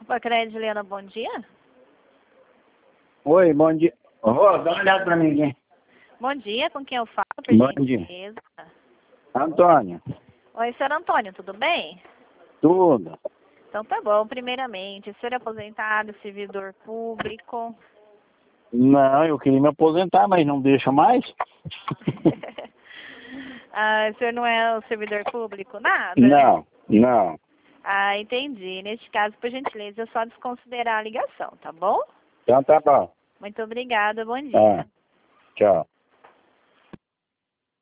Porcaria Juliana, bom dia. Oi, bom dia. Ô, dá uma olhada pra mim aqui. Bom dia, com quem eu falo, por Bom dia. gentileza? Antônio, Oi, senhor Antônio, tudo bem? tudo. Então tá bom, primeiramente, o senhor é aposentado, servidor público? Não, eu queria me aposentar, mas não deixa mais. O senhor não é o servidor público? Nada? Não. Entendi. Neste caso, por gentileza, é só desconsiderar a ligação, tá bom? Então tá bom. Muito obrigada, bom dia. Tá. Tchau.